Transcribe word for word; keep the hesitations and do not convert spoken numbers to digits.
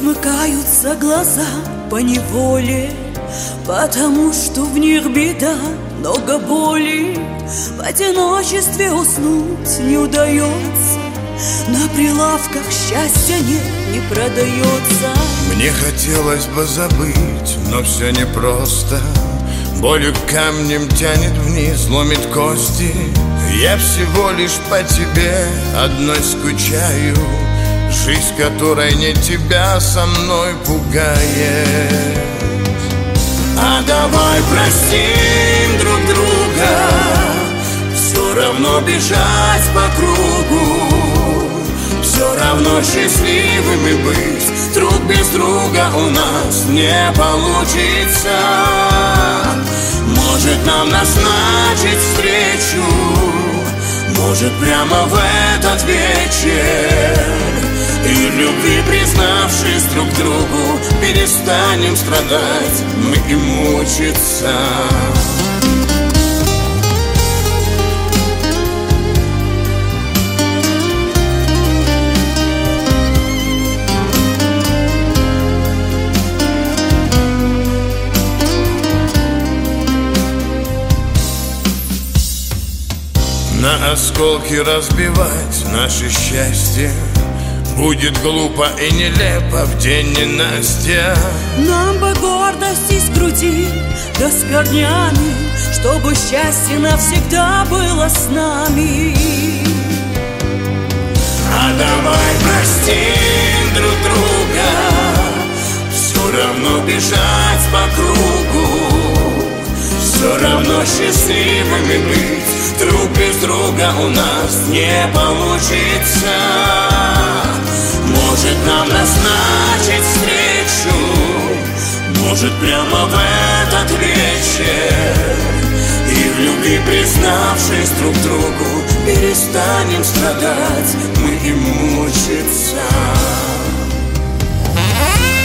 смыкаются глаза поневоле, потому что в них беда, много боли. В одиночестве уснуть не удается, на прилавках счастья нет, не продается. Мне хотелось бы забыть, но все непросто. Болью камнем тянет вниз, ломит кости. Я всего лишь по тебе одной скучаю. Жизнь, которой не тебя, со мной пугает. А давай простим друг друга, все равно бежать по кругу, все равно счастливыми быть. Друг без друга у нас не получится. Может нам назначить встречу, может прямо в этот вечер, и в любви признавшись друг другу, перестанем страдать мы и мучиться. На осколки разбивать наше счастье будет глупо и нелепо в день ненастья. Нам бы гордость из груди, да с корнями, чтобы счастье навсегда было с нами. А давай простим друг друга, все равно бежать по кругу, все равно счастливыми быть. Друг без друга у нас не получится. Может нам назначить встречу, может прямо в этот вечер, и в любви признавшись друг другу, перестанем страдать мы и мучиться.